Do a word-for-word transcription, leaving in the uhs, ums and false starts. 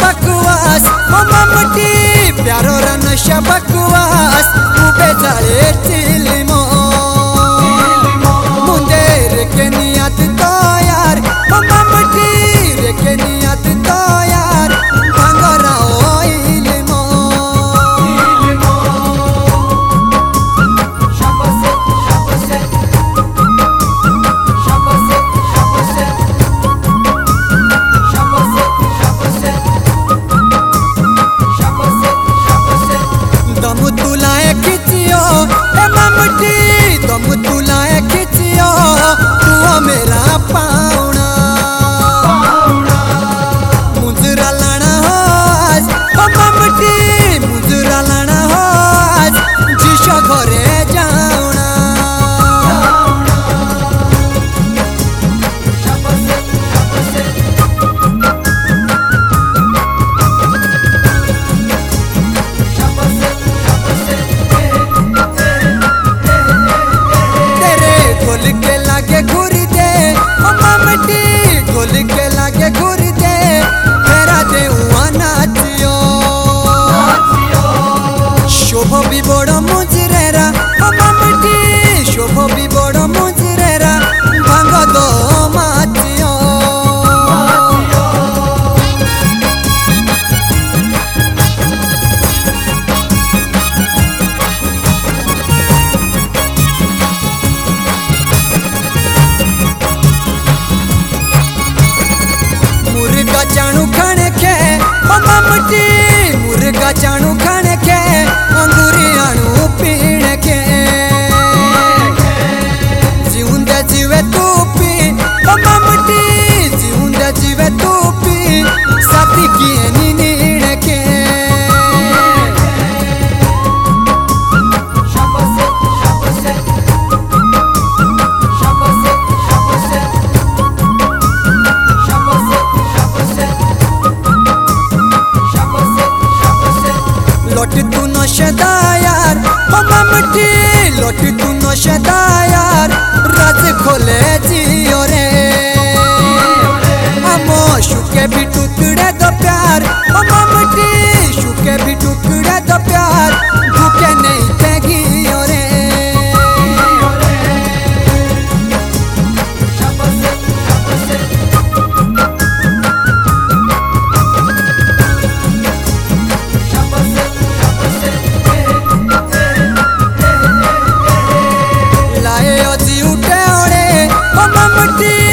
बकवास ओ ममटी प्यारो रा नशा बकवास उबे जाले चिलमो मुंदे रे के नियत तो यार ओ ममटी रे के नियत तो यार भांगरा ओइलमो शाबासे शाबासे शाबासे शाबासे शाबासे शाबासे शाबासे शाबासे दम तुलाए खिचियो ए ममटी दम तुलाए खिचियो तू मेरा पाउना मुजरा लाना हो आज ओ ममटी मुजरा लाना हो आज जिशो घरे जाऊना शाबासे शाबासे शाबासे शाबासे तेरे ढोल के लागे घुरी दे ओ ममटी ढोल के लागे घुरी दे मेरा देउआ नाचियो शोभ भी बड़ मुजरेरा ओ ममटी शोभ भी बड़ मुजरेरा भांग दो माचियो मुर्गा चाणू खाने के ओ ममटी मुर्गा चाणू खाने के अंगूरी आणू पीने के जीवंदे जीवे तू पी ओ ममटी जीवंदे जीवे तू पी साथी किए नी नीने के शाबासे शाबासे शाबासे शाबासे शाबासे शाबासे शाबासे शाबासे लौट तू नशेदा यार ओ ममटी लौट तू नशेदा यार राज खोले जियो रे हमो शुके भी टुकड़े दो प्यार ओ ममटी शुके भी टुकड़े दो प्यार भूखे नहीं तेगियो रे शाबासे शाबासे शाबासे शाबासे लाए अजी उठे ओड़े ओ ममटी